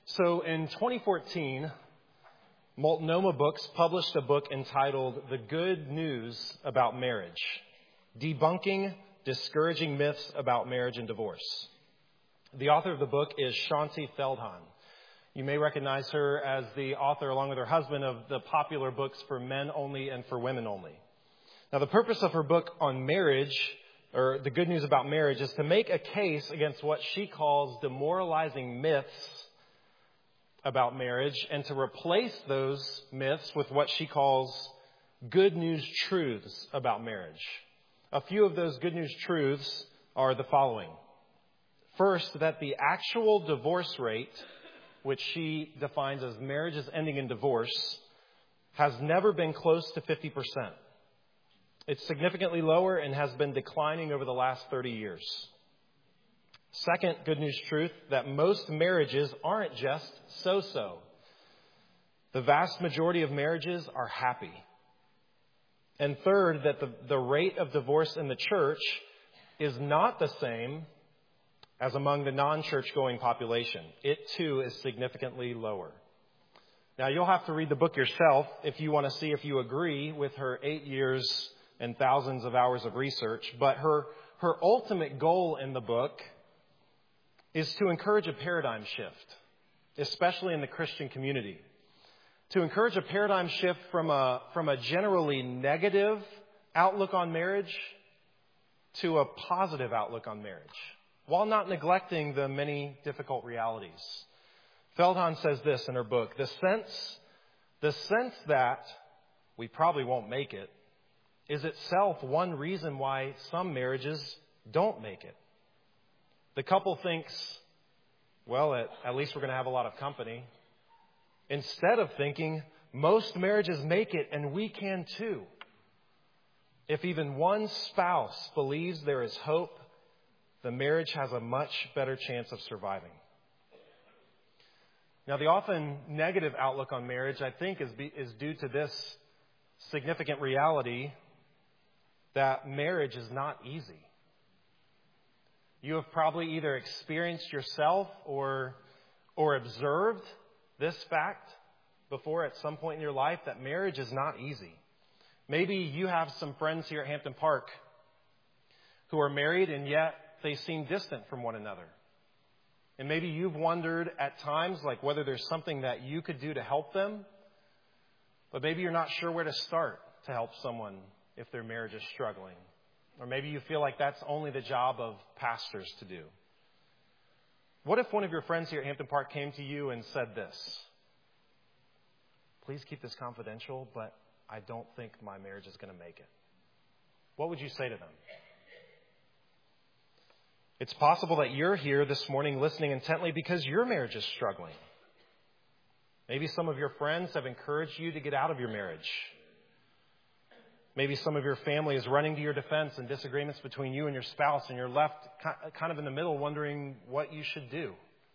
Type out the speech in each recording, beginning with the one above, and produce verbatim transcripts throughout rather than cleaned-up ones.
So in twenty fourteen, Multnomah Books published a book entitled The Good News About Marriage, Debunking Discouraging Myths About Marriage and Divorce. The author of the book is Shaunti Feldhahn. You may recognize her as the author, along with her husband, of the popular books For Men Only and For Women Only. Now, the purpose of her book on marriage, or The Good News About Marriage, is to make a case against what she calls demoralizing myths about marriage and to replace those myths with what she calls good news truths about marriage. A few of those good news truths are the following. First, that the actual divorce rate, which she defines as marriages ending in divorce, has never been close to fifty percent. It's significantly lower and has been declining over the last thirty years. Second good news truth, that most marriages aren't just so-so. The vast majority of marriages are happy. And third, that the, the rate of divorce in the church is not the same as among the non-church going population. It too is significantly lower. Now, you'll have to read the book yourself if you want to see if you agree with her eight years and thousands of hours of research. But her, her ultimate goal in the book is to encourage a paradigm shift, especially in the Christian community. To encourage a paradigm shift from a, from a generally negative outlook on marriage to a positive outlook on marriage, while not neglecting the many difficult realities. Feldhahn says this in her book, the sense, the sense that we probably won't make it is itself one reason why some marriages don't make it. The couple thinks, well, at, at least we're going to have a lot of company, instead of thinking, most marriages make it and we can too. If even one spouse believes there is hope, the marriage has a much better chance of surviving. Now, the often negative outlook on marriage, I think, is, be, is due to this significant reality that marriage is not easy. You have probably either experienced yourself or, or observed this fact before at some point in your life, that marriage is not easy. Maybe you have some friends here at Hampton Park who are married and yet they seem distant from one another. And maybe you've wondered at times like whether there's something that you could do to help them, but maybe you're not sure where to start to help someone if their marriage is struggling. Or maybe you feel like that's only the job of pastors to do. What if one of your friends here at Hampton Park came to you and said this? Please keep this confidential, but I don't think my marriage is going to make it. What would you say to them? It's possible that you're here this morning listening intently because your marriage is struggling. Maybe some of your friends have encouraged you to get out of your marriage. Maybe some of your family is running to your defense in disagreements between you and your spouse, and you're left kind of in the middle wondering what you should do.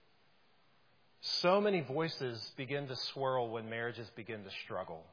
So many voices begin to swirl when marriages begin to struggle.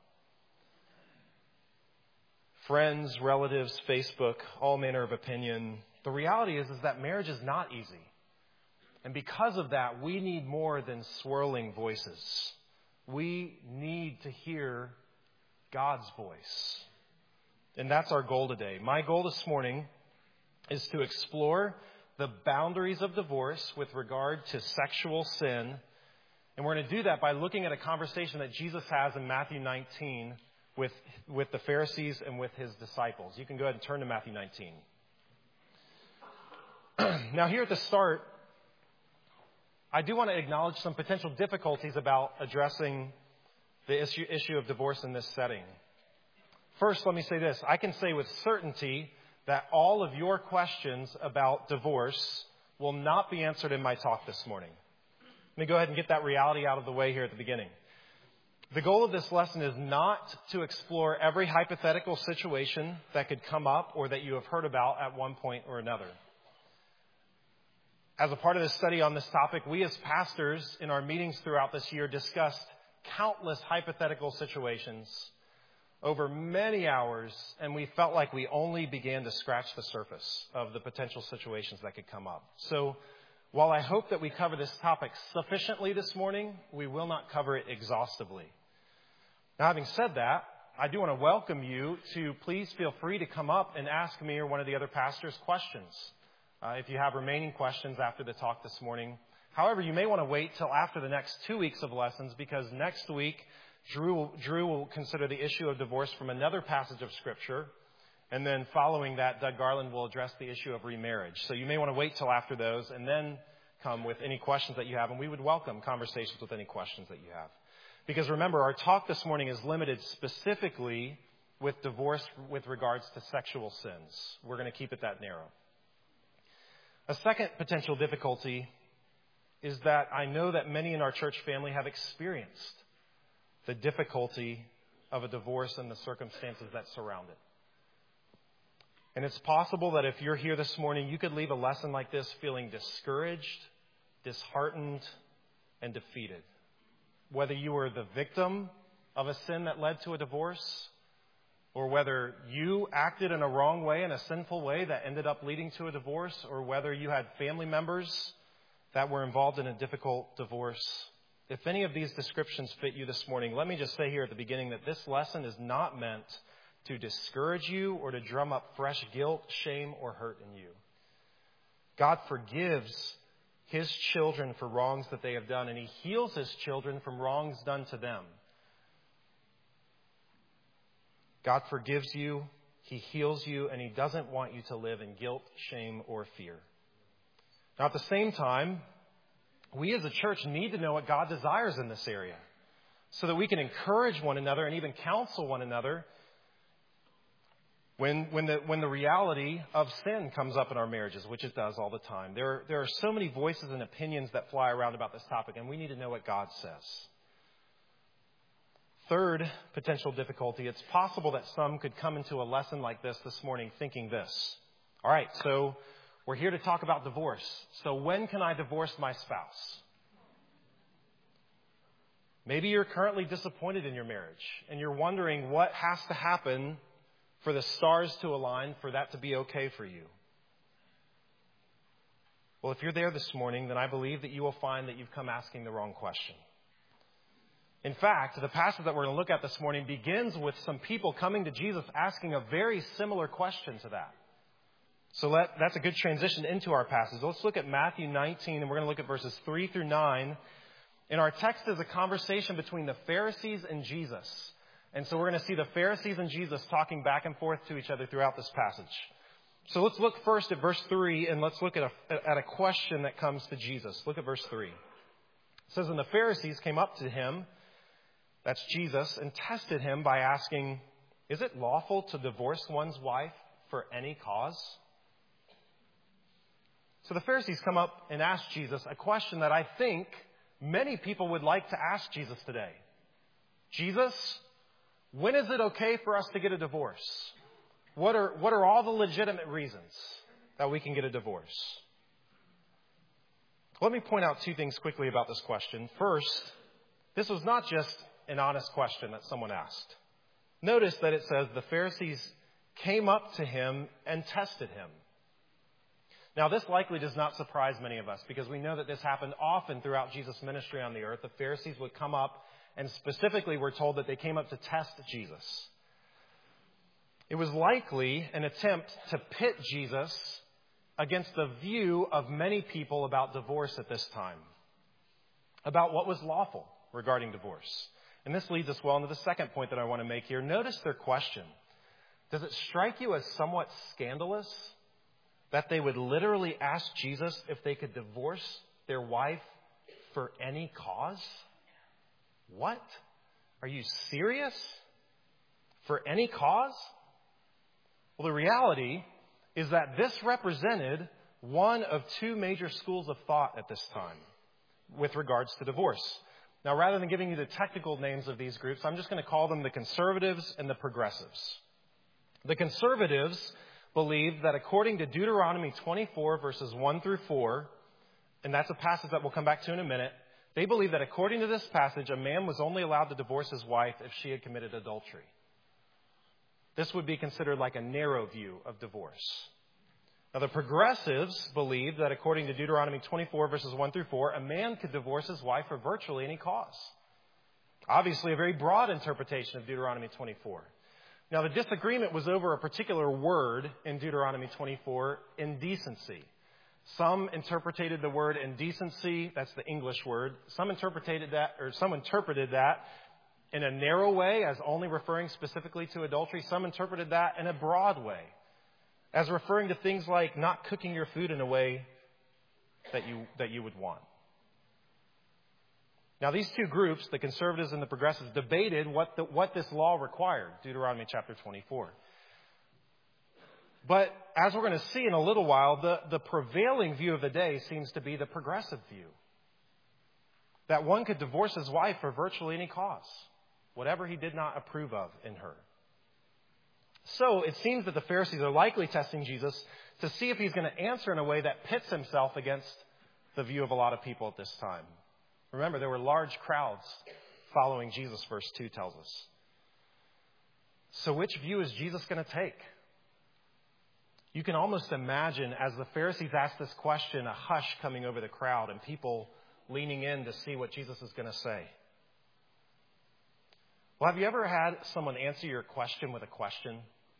Friends, relatives, Facebook, all manner of opinion. The reality is, is that marriage is not easy. And because of that, we need more than swirling voices. We need to hear God's voice. And that's our goal today. My goal this morning is to explore the boundaries of divorce with regard to sexual sin. And we're going to do that by looking at a conversation that Jesus has in Matthew nineteen with, with the Pharisees and with his disciples. You can go ahead and turn to Matthew nineteen. Now, here at the start, I do want to acknowledge some potential difficulties about addressing the issue, issue of divorce in this setting. First, let me say this. I can say with certainty that all of your questions about divorce will not be answered in my talk this morning. Let me go ahead and get that reality out of the way here at the beginning. The goal of this lesson is not to explore every hypothetical situation that could come up or that you have heard about at one point or another. As a part of this study on this topic, we as pastors in our meetings throughout this year discussed countless hypothetical situations over many hours, and we felt like we only began to scratch the surface of the potential situations that could come up. So While I hope that we cover this topic sufficiently this morning, we will not cover it exhaustively. Now, having said that, I do want to welcome you to please feel free to come up and ask me or one of the other pastors questions. Uh, if you have remaining questions after the talk this morning. However, you may want to wait till after the next two weeks of lessons, because next week, Drew will, Drew will consider the issue of divorce from another passage of Scripture. And then following that, Doug Garland will address the issue of remarriage. So you may want to wait till after those and then come with any questions that you have. And we would welcome conversations with any questions that you have. Because remember, our talk this morning is limited specifically with divorce with regards to sexual sins. We're going to keep it that narrow. A second potential difficulty is that I know that many in our church family have experienced the difficulty of a divorce and the circumstances that surround it. And it's possible that if you're here this morning, you could leave a lesson like this feeling discouraged, disheartened, and defeated. Whether you were the victim of a sin that led to a divorce, or whether you acted in a wrong way, in a sinful way that ended up leading to a divorce, or whether you had family members that were involved in a difficult divorce. If any of these descriptions fit you this morning, let me just say here at the beginning that this lesson is not meant to discourage you or to drum up fresh guilt, shame, or hurt in you. God forgives His children for wrongs that they have done, and He heals His children from wrongs done to them. God forgives you, He heals you, and He doesn't want you to live in guilt, shame, or fear. Now, at the same time, we as a church need to know what God desires in this area so that we can encourage one another and even counsel one another when, when, the, when the reality of sin comes up in our marriages, which it does all the time. There, there are so many voices and opinions that fly around about this topic, and we need to know what God says. Third potential difficulty, it's possible that some could come into a lesson like this this morning thinking this. All right, so we're here to talk about divorce. So when can I divorce my spouse? Maybe you're currently disappointed in your marriage, and you're wondering what has to happen for the stars to align for that to be okay for you. Well, if you're there this morning, then I believe that you will find that you've come asking the wrong question. In fact, the passage that we're going to look at this morning begins with some people coming to Jesus asking a very similar question to that. So let, that's a good transition into our passage. Let's look at Matthew nineteen, and we're going to look at verses three through nine. And our text is a conversation between the Pharisees and Jesus. And so we're going to see the Pharisees and Jesus talking back and forth to each other throughout this passage. So let's look first at verse three, and let's look at a, at a question that comes to Jesus. Look at verse three. It says, "And the Pharisees came up to him," that's Jesus, "and tested him by asking, 'Is it lawful to divorce one's wife for any cause?'" So the Pharisees come up and ask Jesus a question that I think many people would like to ask Jesus today. Jesus, when is it okay for us to get a divorce? What are, what are all the legitimate reasons that we can get a divorce? Let me point out two things quickly about this question. First, this was not just an honest question that someone asked. Notice that it says the Pharisees came up to him and tested him. Now, this likely does not surprise many of us because we know that this happened often throughout Jesus' ministry on the earth. The Pharisees would come up, and specifically we're told that they came up to test Jesus. It was likely an attempt to pit Jesus against the view of many people about divorce at this time, about what was lawful regarding divorce. And this leads us well into the second point that I want to make here. Notice their question. Does it strike you as somewhat scandalous that they would literally ask Jesus if they could divorce their wife for any cause? What? Are you serious? For any cause? Well, the reality is that this represented one of two major schools of thought at this time with regards to divorce. Now, rather than giving you the technical names of these groups, I'm just going to call them the conservatives and the progressives. The conservatives believed that according to Deuteronomy twenty-four, verses one through four, and that's a passage that we'll come back to in a minute, they believe that according to this passage, a man was only allowed to divorce his wife if she had committed adultery. This would be considered like a narrow view of divorce. Now, the progressives believed that according to Deuteronomy twenty-four, verses one through four, a man could divorce his wife for virtually any cause. Obviously, a very broad interpretation of Deuteronomy twenty-four. Now, the disagreement was over a particular word in Deuteronomy twenty-four, indecency. Some interpreted the word indecency, that's the English word. Some interpreted that, or some interpreted that in a narrow way as only referring specifically to adultery. Some interpreted that in a broad way as referring to things like not cooking your food in a way that you that you would want. Now, these two groups, the conservatives and the progressives, debated what the, what this law required, Deuteronomy chapter twenty-four. But as we're going to see in a little while, the, the prevailing view of the day seems to be the progressive view. That one could divorce his wife for virtually any cause, whatever he did not approve of in her. So it seems that the Pharisees are likely testing Jesus to see if he's going to answer in a way that pits himself against the view of a lot of people at this time. Remember, there were large crowds following Jesus, verse two tells us. So which view is Jesus going to take? You can almost imagine, as the Pharisees ask this question, a hush coming over the crowd and people leaning in to see what Jesus is going to say. Well, have you ever had someone answer your question with a question?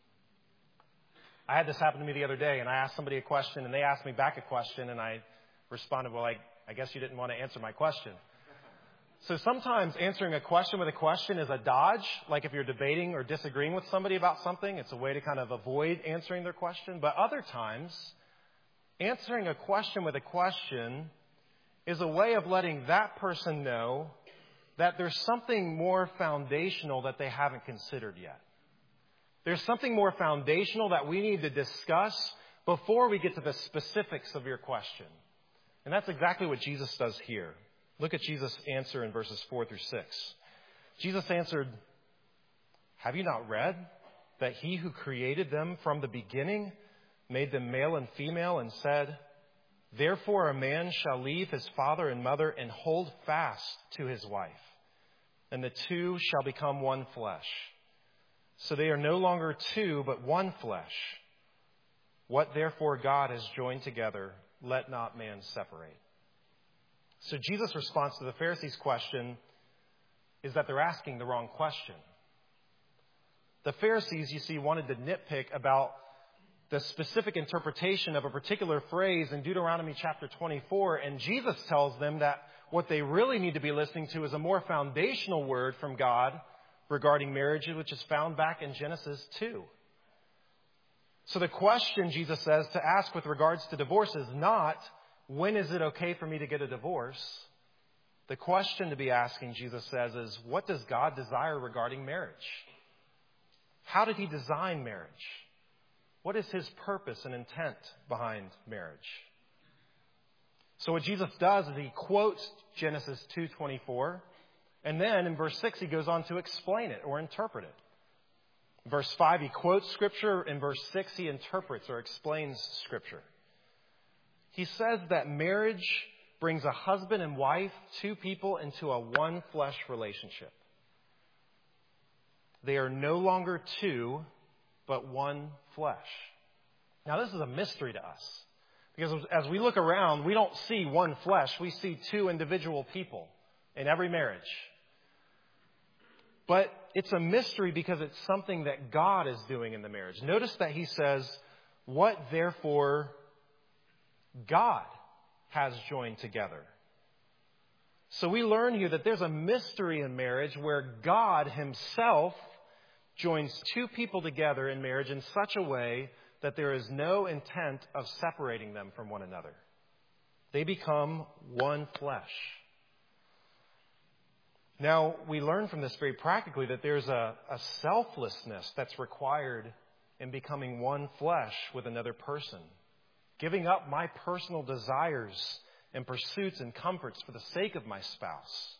I had this happen to me the other day, and I asked somebody a question, and they asked me back a question, and I responded, well, I, I guess you didn't want to answer my question. So sometimes answering a question with a question is a dodge, like if you're debating or disagreeing with somebody about something, it's a way to kind of avoid answering their question. But other times, answering a question with a question is a way of letting that person know that there's something more foundational that they haven't considered yet. There's something more foundational that we need to discuss before we get to the specifics of your question. And that's exactly what Jesus does here. Look at Jesus' answer in verses four through six. Jesus answered, "Have you not read that he who created them from the beginning made them male and female and said, 'Therefore a man shall leave his father and mother and hold fast to his wife, and the two shall become one flesh. So they are no longer two, but one flesh. What therefore God has joined together, let not man separate.'" So Jesus' response to the Pharisees' question is that they're asking the wrong question. The Pharisees, you see, wanted to nitpick about the specific interpretation of a particular phrase in Deuteronomy chapter twenty-four, and Jesus tells them that what they really need to be listening to is a more foundational word from God regarding marriage, which is found back in Genesis two. So the question, Jesus says, to ask with regards to divorce is not, when is it okay for me to get a divorce? The question to be asking, Jesus says, is what does God desire regarding marriage? How did he design marriage? What is his purpose and intent behind marriage? So what Jesus does is he quotes Genesis two twenty-four, and then in verse six he goes on to explain it or interpret it. In verse five he quotes Scripture. In verse six he interprets or explains Scripture. He says that marriage brings a husband and wife, two people, into a one flesh relationship. They are no longer two, but one flesh. Now, this is a mystery to us, because as we look around, we don't see one flesh. We see two individual people in every marriage. But it's a mystery because it's something that God is doing in the marriage. Notice that he says, "What therefore God has joined together." So we learn here that there's a mystery in marriage where God himself joins two people together in marriage in such a way that there is no intent of separating them from one another. They become one flesh. Now, we learn from this very practically that there's a, a selflessness that's required in becoming one flesh with another person. Giving up my personal desires and pursuits and comforts for the sake of my spouse.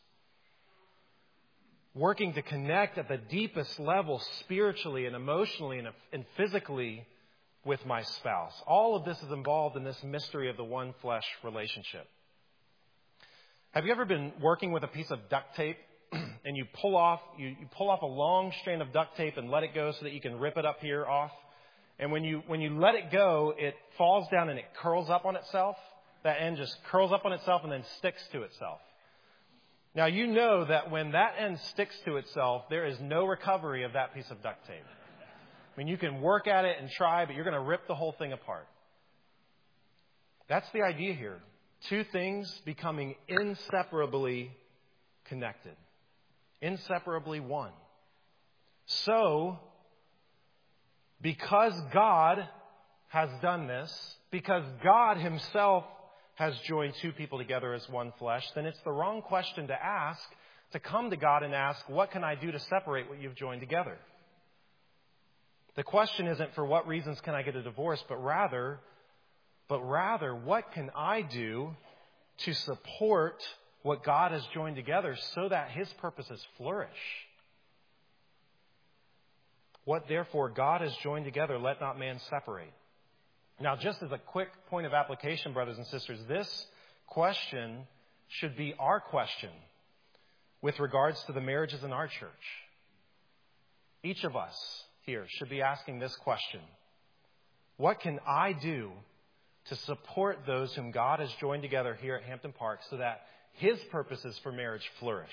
Working to connect at the deepest level spiritually and emotionally and, and physically with my spouse. All of this is involved in this mystery of the one flesh relationship. Have you ever been working with a piece of duct tape and you pull off you, you pull off a long strand of duct tape and let it go so that you can rip it up here off? And when you when you let it go, it falls down and it curls up on itself. That end just curls up on itself and then sticks to itself. Now, you know that when that end sticks to itself, there is no recovery of that piece of duct tape. I mean, you can work at it and try, but you're going to rip the whole thing apart. That's the idea here. Two things becoming inseparably connected. Inseparably one. So, because God has done this, because God himself has joined two people together as one flesh, then it's the wrong question to ask, to come to God and ask, what can I do to separate what you've joined together? The question isn't for what reasons can I get a divorce, but rather, but rather, what can I do to support what God has joined together so that his purposes flourish? What therefore God has joined together, let not man separate. Now, just as a quick point of application, brothers and sisters, this question should be our question with regards to the marriages in our church. Each of us here should be asking this question. What can I do to support those whom God has joined together here at Hampton Park so that his purposes for marriage flourish?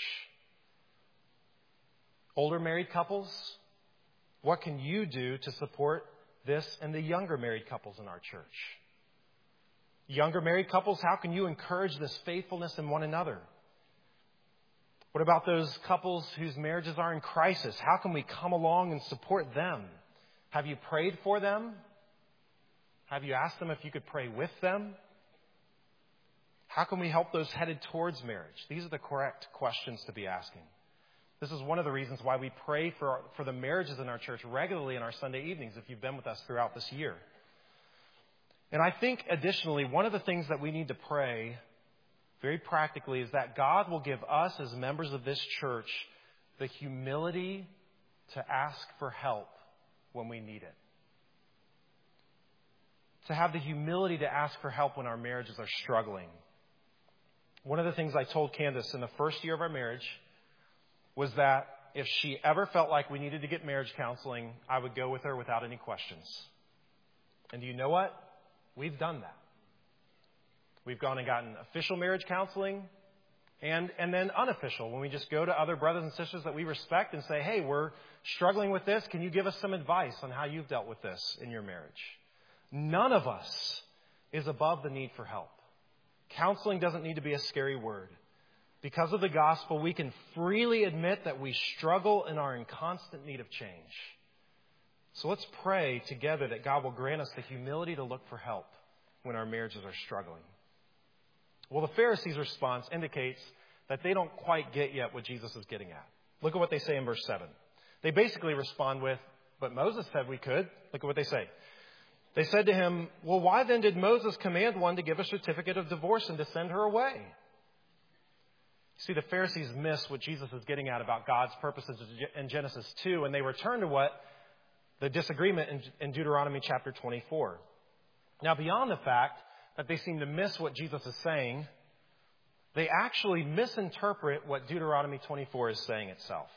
Older married couples, what can you do to support this and the younger married couples in our church? Younger married couples, how can you encourage this faithfulness in one another? What about those couples whose marriages are in crisis? How can we come along and support them? Have you prayed for them? Have you asked them if you could pray with them? How can we help those headed towards marriage? These are the correct questions to be asking. This is one of the reasons why we pray for, our, for the marriages in our church regularly in our Sunday evenings, if you've been with us throughout this year. And I think, additionally, one of the things that we need to pray very practically is that God will give us as members of this church the humility to ask for help when we need it. To have the humility to ask for help when our marriages are struggling. One of the things I told Candace in the first year of our marriage was that if she ever felt like we needed to get marriage counseling, I would go with her without any questions. And do you know what? We've done that. We've gone and gotten official marriage counseling and, and then unofficial, when we just go to other brothers and sisters that we respect and say, hey, we're struggling with this. Can you give us some advice on how you've dealt with this in your marriage? None of us is above the need for help. Counseling doesn't need to be a scary word. Because of the gospel, we can freely admit that we struggle and are in constant need of change. So let's pray together that God will grant us the humility to look for help when our marriages are struggling. Well, the Pharisees' response indicates that they don't quite get yet what Jesus is getting at. Look at what they say in verse seven. They basically respond with, but Moses said we could. Look at what they say. They said to him, well, why then did Moses command one to give a certificate of divorce and to send her away? See, the Pharisees miss what Jesus is getting at about God's purposes in Genesis two, and they return to what the disagreement in, in Deuteronomy chapter twenty-four. Now, beyond the fact that they seem to miss what Jesus is saying, they actually misinterpret what Deuteronomy twenty-four is saying itself.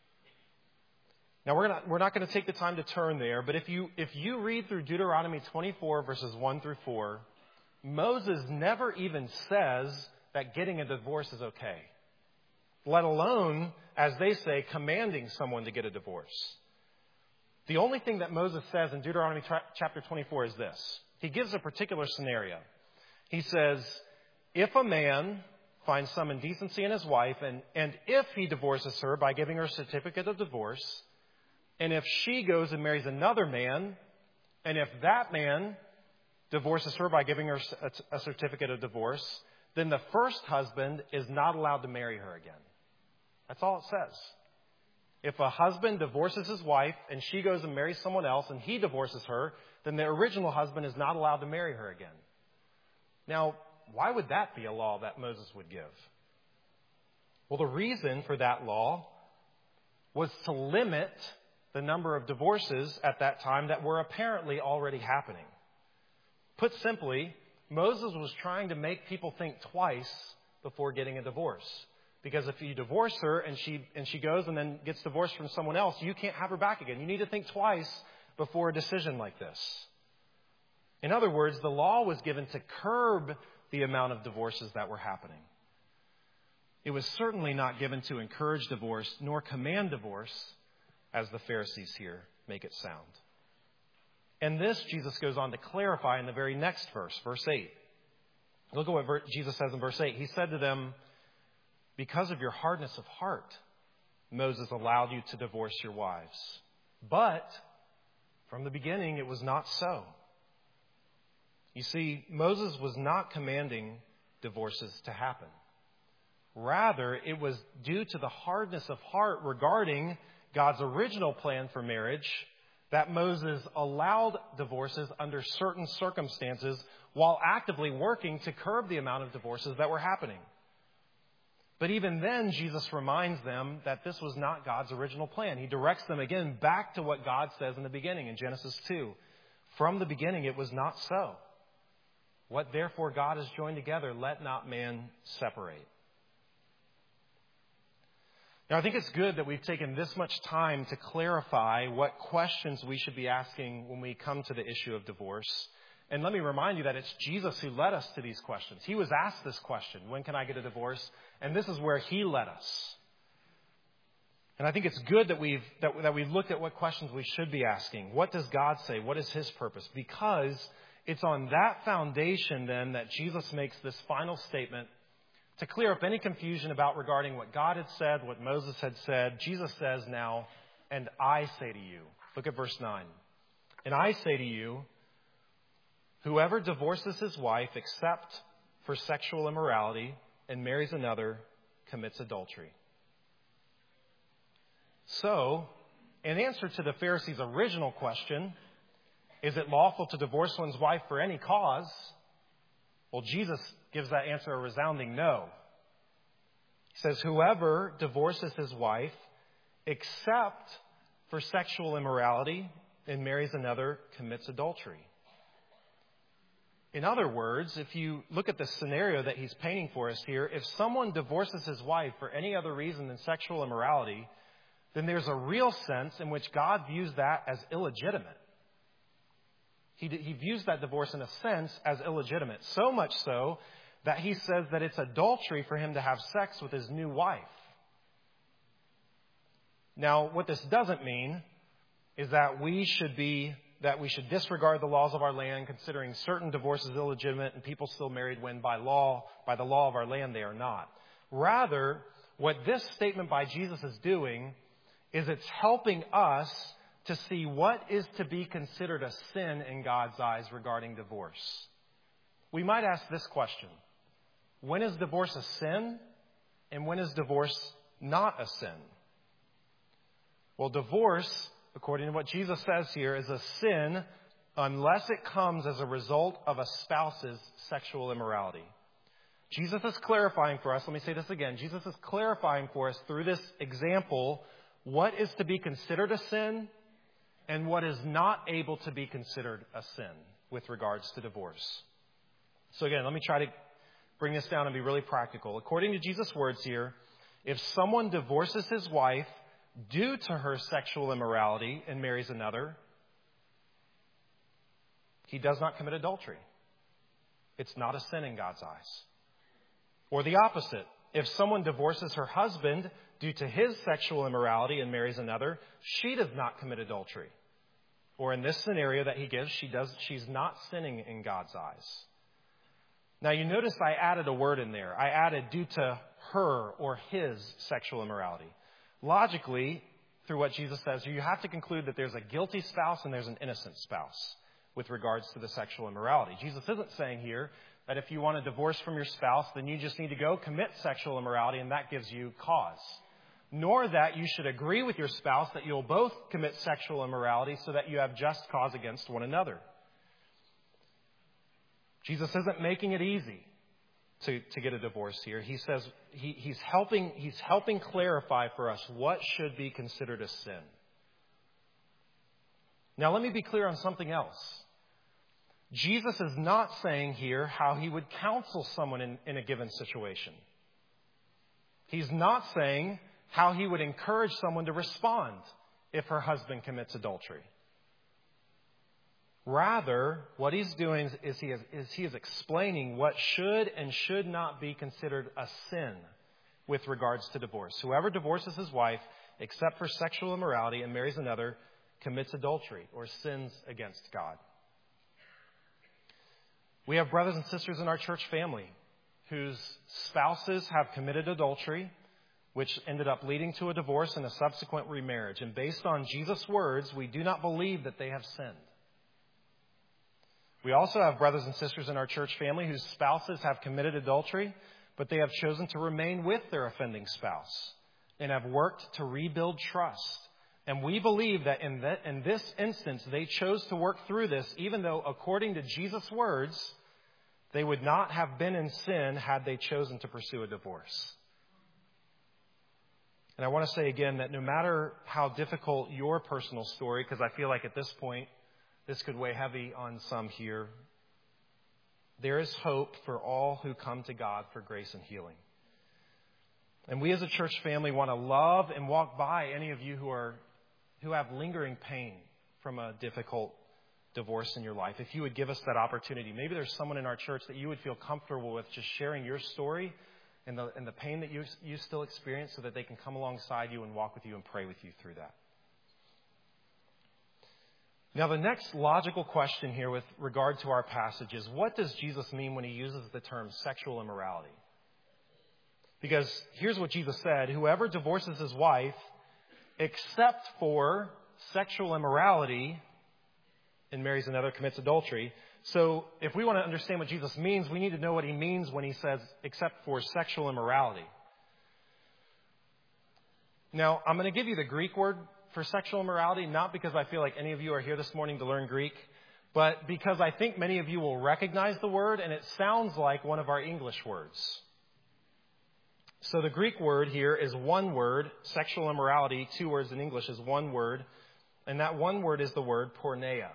Now, we're not, we're not going to take the time to turn there, but if you, if you read through Deuteronomy twenty-four, verses one through four, Moses never even says that getting a divorce is okay, let alone, as they say, commanding someone to get a divorce. The only thing that Moses says in Deuteronomy chapter twenty-four is this. He gives a particular scenario. He says, if a man finds some indecency in his wife, and, and if he divorces her by giving her a certificate of divorce, and if she goes and marries another man, and if that man divorces her by giving her a, a certificate of divorce, then the first husband is not allowed to marry her again. That's all it says. If a husband divorces his wife and she goes and marries someone else and he divorces her, then the original husband is not allowed to marry her again. Now, why would that be a law that Moses would give? Well, the reason for that law was to limit the number of divorces at that time that were apparently already happening. Put simply, Moses was trying to make people think twice before getting a divorce. Because if you divorce her and she and she goes and then gets divorced from someone else, you can't have her back again. You need to think twice before a decision like this. In other words, the law was given to curb the amount of divorces that were happening. It was certainly not given to encourage divorce nor command divorce, as the Pharisees here make it sound. And this, Jesus goes on to clarify in the very next verse, verse eight. Look at what Jesus says in verse eight. He said to them, "Because of your hardness of heart, Moses allowed you to divorce your wives. But from the beginning, it was not so." You see, Moses was not commanding divorces to happen. Rather, it was due to the hardness of heart regarding God's original plan for marriage that Moses allowed divorces under certain circumstances while actively working to curb the amount of divorces that were happening. But even then, Jesus reminds them that this was not God's original plan. He directs them again back to what God says in the beginning in Genesis two. From the beginning, it was not so. What therefore God has joined together, let not man separate. Now, I think it's good that we've taken this much time to clarify what questions we should be asking when we come to the issue of divorce. And let me remind you that it's Jesus who led us to these questions. He was asked this question, when can I get a divorce? And this is where he led us. And I think it's good that we've, that, that we've looked at what questions we should be asking. What does God say? What is his purpose? Because it's on that foundation then that Jesus makes this final statement to clear up any confusion about regarding what God had said, what Moses had said. Jesus says now, "And I say to you," look at verse nine. "And I say to you, whoever divorces his wife except for sexual immorality and marries another commits adultery." So, in answer to the Pharisees' original question, is it lawful to divorce one's wife for any cause? Well, Jesus gives that answer a resounding no. He says, whoever divorces his wife except for sexual immorality and marries another commits adultery. In other words, if you look at the scenario that he's painting for us here, if someone divorces his wife for any other reason than sexual immorality, then there's a real sense in which God views that as illegitimate. He, he views that divorce in a sense as illegitimate, so much so that he says that it's adultery for him to have sex with his new wife. Now, what this doesn't mean is that we should be that we should disregard the laws of our land, considering certain divorces illegitimate and people still married when by law, by the law of our land, they are not. Rather, what this statement by Jesus is doing is it's helping us to see what is to be considered a sin in God's eyes regarding divorce. We might ask this question: when is divorce a sin, and when is divorce not a sin? Well, divorce, according to what Jesus says here, is a sin unless it comes as a result of a spouse's sexual immorality. Jesus is clarifying for us, let me say this again, Jesus is clarifying for us through this example what is to be considered a sin and what is not able to be considered a sin with regards to divorce. So again, let me try to bring this down and be really practical. According to Jesus' words here, if someone divorces his wife due to her sexual immorality and marries another, he does not commit adultery. It's not a sin in God's eyes. Or the opposite. If someone divorces her husband due to his sexual immorality and marries another, she does not commit adultery. Or in this scenario that he gives, she does, she's not sinning in God's eyes. Now you notice I added a word in there. I added due to her or his sexual immorality. Logically, through what Jesus says, you have to conclude that there's a guilty spouse and there's an innocent spouse with regards to the sexual immorality. Jesus isn't saying here that if you want a divorce from your spouse, then you just need to go commit sexual immorality and that gives you cause. Nor that you should agree with your spouse that you'll both commit sexual immorality so that you have just cause against one another. Jesus isn't making it easy to, to get a divorce here. He says he, he's helping he's helping clarify for us what should be considered a sin. Now let me be clear on something else. Jesus is not saying here how he would counsel someone in, in a given situation. He's not saying how he would encourage someone to respond if her husband commits adultery. Rather, what he's doing is he is, is he is explaining what should and should not be considered a sin with regards to divorce. Whoever divorces his wife, except for sexual immorality, and marries another, commits adultery or sins against God. We have brothers and sisters in our church family whose spouses have committed adultery, which ended up leading to a divorce and a subsequent remarriage. And based on Jesus' words, we do not believe that they have sinned. We also have brothers and sisters in our church family whose spouses have committed adultery, but they have chosen to remain with their offending spouse and have worked to rebuild trust. And we believe that in, that in this instance, they chose to work through this, even though, according to Jesus' words, they would not have been in sin had they chosen to pursue a divorce. And I want to say again that no matter how difficult your personal story, because I feel like at this point, this could weigh heavy on some here, there is hope for all who come to God for grace and healing. And we as a church family want to love and walk by any of you who are who have lingering pain from a difficult divorce in your life. If you would give us that opportunity, maybe there's someone in our church that you would feel comfortable with just sharing your story and the and the pain that you you still experience, so that they can come alongside you and walk with you and pray with you through that. Now, the next logical question here with regard to our passage is, what does Jesus mean when he uses the term sexual immorality? Because here's what Jesus said: whoever divorces his wife, except for sexual immorality, and marries another, commits adultery. So if we want to understand what Jesus means, we need to know what he means when he says, except for sexual immorality. Now, I'm going to give you the Greek word for sexual immorality, not because I feel like any of you are here this morning to learn Greek, but because I think many of you will recognize the word, and it sounds like one of our English words. So the Greek word here is one word. Sexual immorality, two words in English, is one word. And that one word is the word porneia.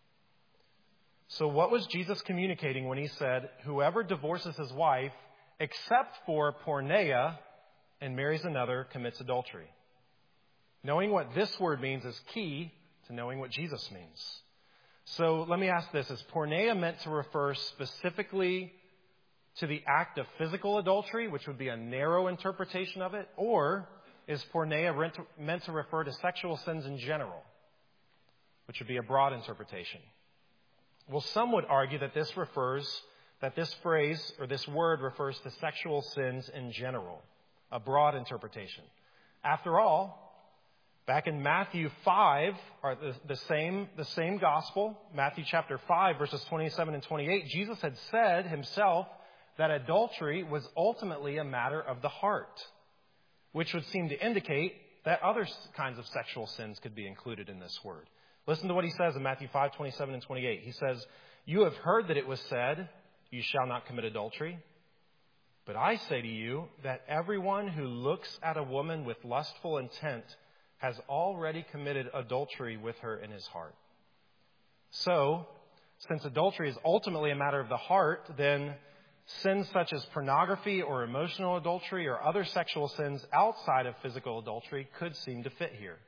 So what was Jesus communicating when he said, whoever divorces his wife, except for porneia, and marries another, commits adultery? Knowing what this word means is key to knowing what Jesus means. So let me ask this. Is porneia meant to refer specifically to the act of physical adultery, which would be a narrow interpretation of it? Or is porneia meant to refer to sexual sins in general, which would be a broad interpretation? Well, some would argue that this refers, that this phrase or this word refers to sexual sins in general, a broad interpretation. After all, back in Matthew five, or the, the same the same gospel, Matthew chapter five, verses twenty-seven and twenty-eight, Jesus had said himself that adultery was ultimately a matter of the heart, which would seem to indicate that other kinds of sexual sins could be included in this word. Listen to what he says in Matthew five, twenty-seven and twenty-eight. He says, you have heard that it was said, you shall not commit adultery. But I say to you that everyone who looks at a woman with lustful intent has already committed adultery with her in his heart. So, since adultery is ultimately a matter of the heart, then sins such as pornography or emotional adultery or other sexual sins outside of physical adultery could seem to fit here.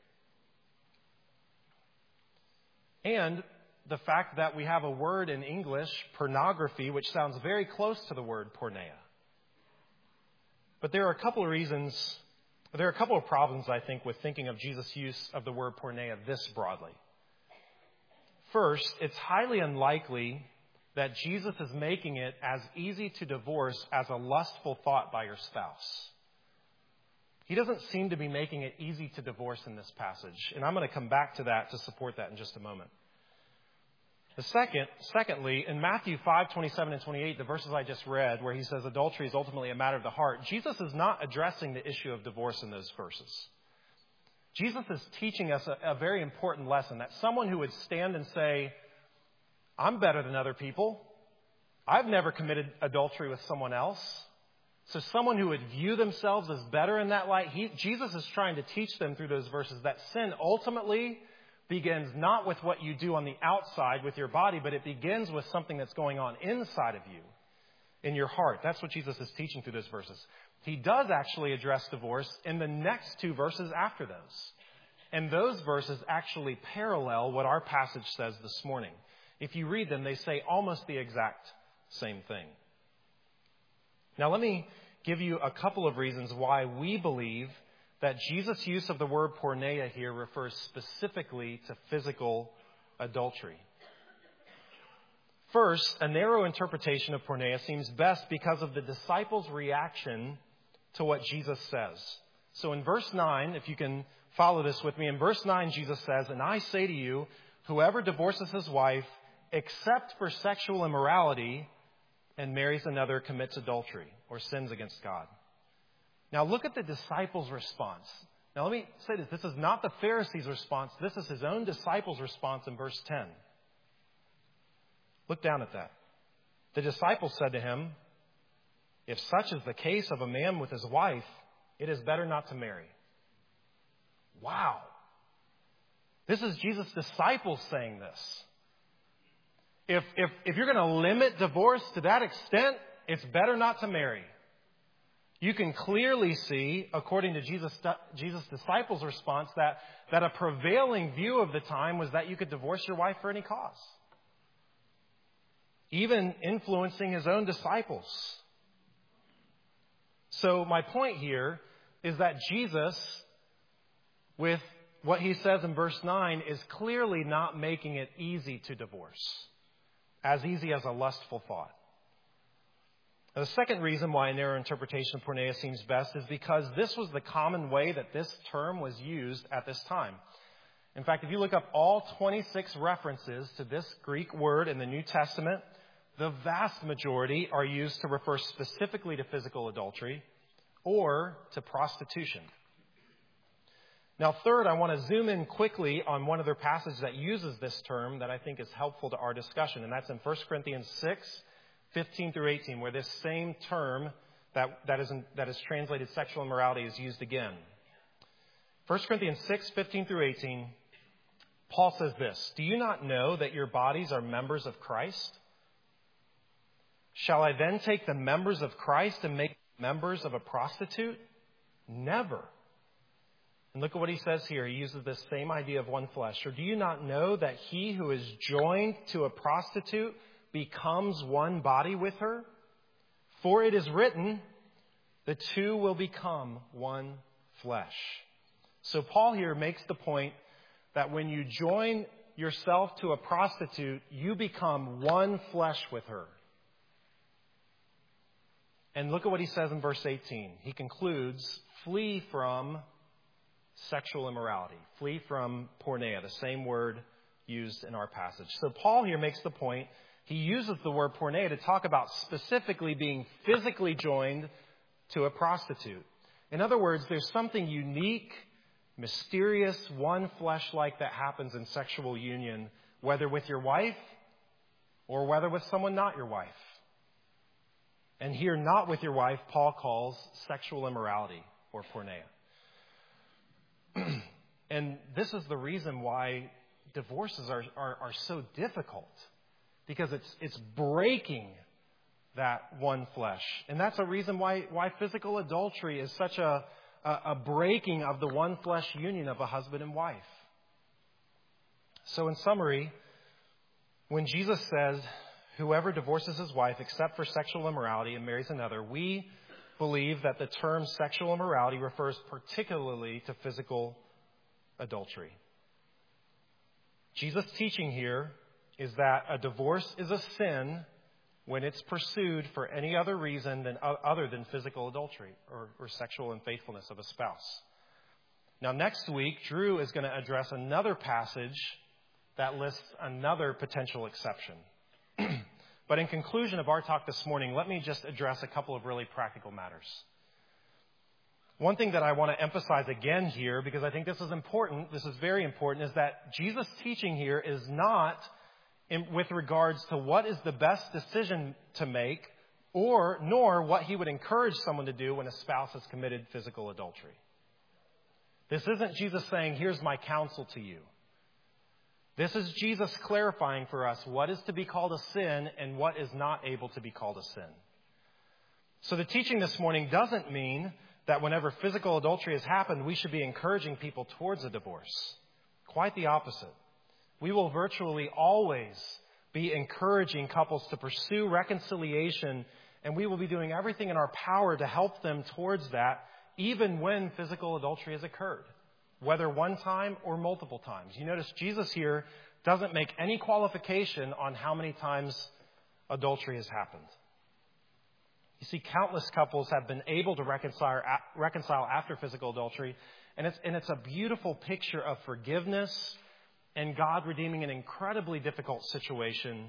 And the fact that we have a word in English, pornography, which sounds very close to the word porneia. But there are a couple of reasons, there are a couple of problems, I think, with thinking of Jesus' use of the word porneia this broadly. First, it's highly unlikely that Jesus is making it as easy to divorce as a lustful thought by your spouse. He doesn't seem to be making it easy to divorce in this passage. And I'm going to come back to that to support that in just a moment. The second, secondly, in Matthew five, twenty-seven and twenty-eight, the verses I just read, where he says adultery is ultimately a matter of the heart, Jesus is not addressing the issue of divorce in those verses. Jesus is teaching us a, a very important lesson, that someone who would stand and say, I'm better than other people. I've never committed adultery with someone else. So someone who would view themselves as better in that light, he, Jesus is trying to teach them through those verses that sin ultimately begins not with what you do on the outside with your body, but it begins with something that's going on inside of you, in your heart. That's what Jesus is teaching through those verses. He does actually address divorce in the next two verses after those. And those verses actually parallel what our passage says this morning. If you read them, they say almost the exact same thing. Now, let me give you a couple of reasons why we believe that Jesus' use of the word porneia here refers specifically to physical adultery. First, a narrow interpretation of porneia seems best because of the disciples' reaction to what Jesus says. So in verse nine, if you can follow this with me, in verse nine, Jesus says, "And I say to you, whoever divorces his wife, except for sexual immorality, and marries another, commits adultery," or sins against God. Now look at the disciples' response. Now let me say this. This is not the Pharisees' response. This is his own disciples' response in verse ten. Look down at that. The disciples said to him, "If such is the case of a man with his wife, it is better not to marry." Wow. This is Jesus' disciples saying this. If, if, if you're going to limit divorce to that extent, it's better not to marry. You can clearly see, according to Jesus' Jesus' disciples' response, that, that a prevailing view of the time was that you could divorce your wife for any cause. Even influencing his own disciples. So my point here is that Jesus, with what he says in verse nine, is clearly not making it easy to divorce. As easy as a lustful thought. Now, the second reason why a narrow interpretation of porneia seems best is because this was the common way that this term was used at this time. In fact, if you look up all twenty-six references to this Greek word in the New Testament, the vast majority are used to refer specifically to physical adultery or to prostitution. Now, third, I want to zoom in quickly on one other passage that uses this term that I think is helpful to our discussion, and that's in First Corinthians six, fifteen through eighteen, where this same term that, that, is, in, that is translated sexual immorality is used again. First Corinthians six, fifteen through eighteen, Paul says this, "Do you not know that your bodies are members of Christ? Shall I then take the members of Christ and make members of a prostitute? Never." And look at what he says here. He uses this same idea of one flesh. "Or do you not know that he who is joined to a prostitute becomes one body with her? For it is written, the two will become one flesh." So Paul here makes the point that when you join yourself to a prostitute, you become one flesh with her. And look at what he says in verse eighteen. He concludes, "Flee from sexual immorality." Flee from porneia, the same word used in our passage. So Paul here makes the point. He uses the word porneia to talk about specifically being physically joined to a prostitute. In other words, there's something unique, mysterious, one flesh-like that happens in sexual union, whether with your wife or whether with someone not your wife. And here, not with your wife, Paul calls sexual immorality or porneia. And this is the reason why divorces are, are, are so difficult. Because it's it's breaking that one flesh. And that's a reason why, why physical adultery is such a, a, a breaking of the one flesh union of a husband and wife. So in summary, when Jesus says, "Whoever divorces his wife except for sexual immorality and marries another," we believe that the term sexual immorality refers particularly to physical adultery. Jesus' teaching here is that a divorce is a sin when it's pursued for any other reason than other than physical adultery or, or sexual unfaithfulness of a spouse. Now, next week, Drew is going to address another passage that lists another potential exception. But in conclusion of our talk this morning, let me just address a couple of really practical matters. One thing that I want to emphasize again here, because I think this is important, this is very important, is that Jesus' teaching here is not in, with regards to what is the best decision to make, or nor what he would encourage someone to do when a spouse has committed physical adultery. This isn't Jesus saying, "Here's my counsel to you." This is Jesus clarifying for us what is to be called a sin and what is not able to be called a sin. So the teaching this morning doesn't mean that whenever physical adultery has happened, we should be encouraging people towards a divorce. Quite the opposite. We will virtually always be encouraging couples to pursue reconciliation, and we will be doing everything in our power to help them towards that, even when physical adultery has occurred, whether one time or multiple times. You notice Jesus here doesn't make any qualification on how many times adultery has happened. You see, countless couples have been able to reconcile, reconcile after physical adultery, and it's, and it's a beautiful picture of forgiveness and God redeeming an incredibly difficult situation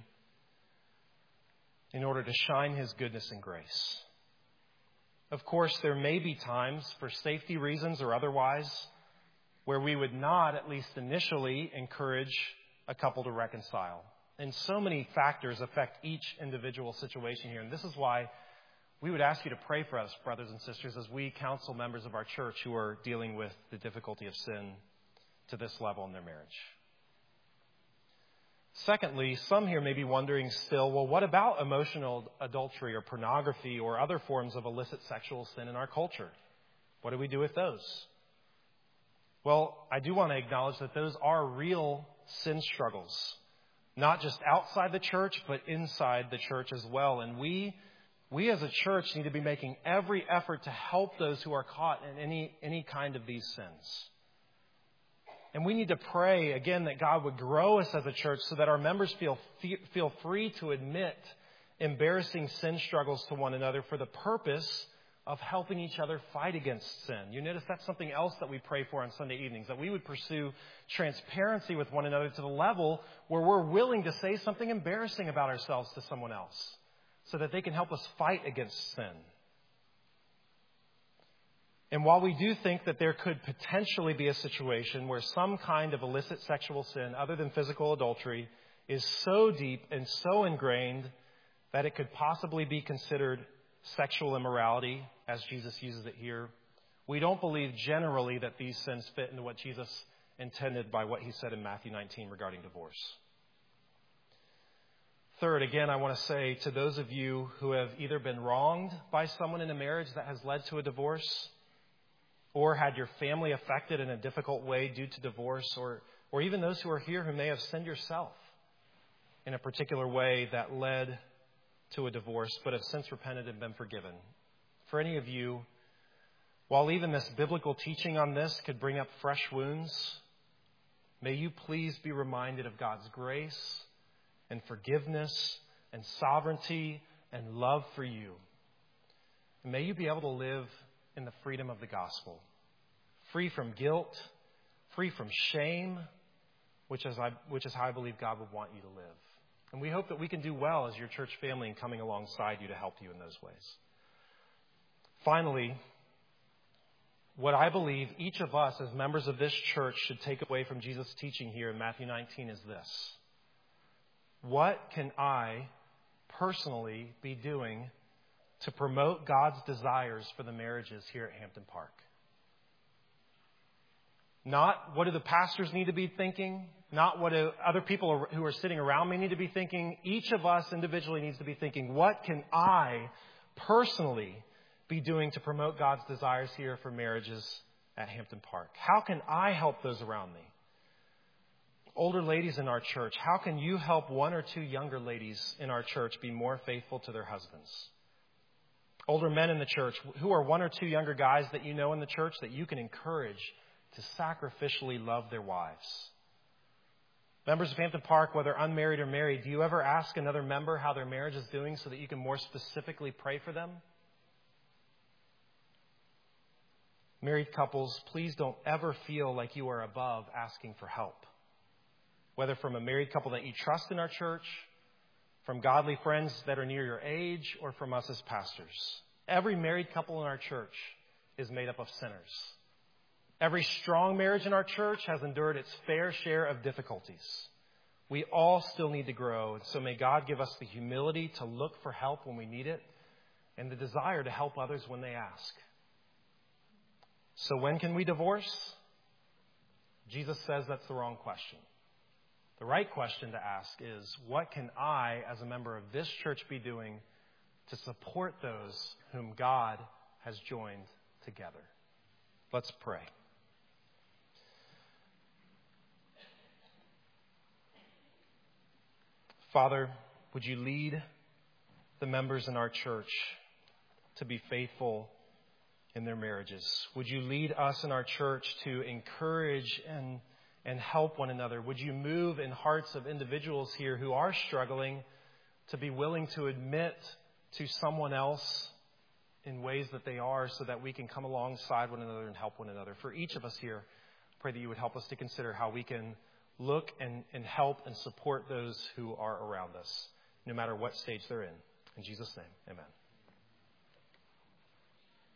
in order to shine His goodness and grace. Of course, there may be times, for safety reasons or otherwise, where we would not, at least initially, encourage a couple to reconcile. And so many factors affect each individual situation here. And this is why we would ask you to pray for us, brothers and sisters, as we counsel members of our church who are dealing with the difficulty of sin to this level in their marriage. Secondly, some here may be wondering still, well, what about emotional adultery or pornography or other forms of illicit sexual sin in our culture? What do we do with those? Well, I do want to acknowledge that those are real sin struggles, not just outside the church, but inside the church as well. And we, we as a church need to be making every effort to help those who are caught in any, any kind of these sins. And we need to pray, again, that God would grow us as a church so that our members feel feel free to admit embarrassing sin struggles to one another for the purpose of helping each other fight against sin. You notice that's something else that we pray for on Sunday evenings, that we would pursue transparency with one another to the level where we're willing to say something embarrassing about ourselves to someone else so that they can help us fight against sin. And while we do think that there could potentially be a situation where some kind of illicit sexual sin, other than physical adultery, is so deep and so ingrained that it could possibly be considered sexual immorality, as Jesus uses it here, we don't believe generally that these sins fit into what Jesus intended by what He said in Matthew nineteen regarding divorce. Third, again, I want to say to those of you who have either been wronged by someone in a marriage that has led to a divorce, or had your family affected in a difficult way due to divorce, or, or even those who are here who may have sinned yourself in a particular way that led to a divorce, but have since repented and been forgiven. For any of you, while even this biblical teaching on this could bring up fresh wounds, may you please be reminded of God's grace and forgiveness and sovereignty and love for you. And may you be able to live in the freedom of the gospel, free from guilt, free from shame, which is, I, which is how I believe God would want you to live. And we hope that we can do well as your church family in coming alongside you to help you in those ways. Finally, what I believe each of us as members of this church should take away from Jesus' teaching here in Matthew nineteen is this. What can I personally be doing to promote God's desires for the marriages here at Hampton Park? Not what do the pastors need to be thinking, not what do other people who are sitting around me need to be thinking. Each of us individually needs to be thinking, what can I personally be doing to promote God's desires here for marriages at Hampton Park? How can I help those around me? Older ladies in our church, how can you help one or two younger ladies in our church be more faithful to their husbands? Older men in the church, who are one or two younger guys that you know in the church that you can encourage to sacrificially love their wives. Members of Hampton Park, whether unmarried or married, do you ever ask another member how their marriage is doing so that you can more specifically pray for them? Married couples, please don't ever feel like you are above asking for help. Whether from a married couple that you trust in our church, from godly friends that are near your age, or from us as pastors. Every married couple in our church is made up of sinners. Every strong marriage in our church has endured its fair share of difficulties. We all still need to grow, and so may God give us the humility to look for help when we need it, and the desire to help others when they ask. So when can we divorce? Jesus says that's the wrong question. The right question to ask is, what can I, as a member of this church, be doing to support those whom God has joined together? Let's pray. Father, would you lead the members in our church to be faithful in their marriages? Would you lead us in our church to encourage and, and help one another? Would you move in hearts of individuals here who are struggling to be willing to admit to someone else in ways that they are, so that we can come alongside one another and help one another? For each of us here, I pray that you would help us to consider how we can look and, and help and support those who are around us, no matter what stage they're in. In Jesus' name, amen.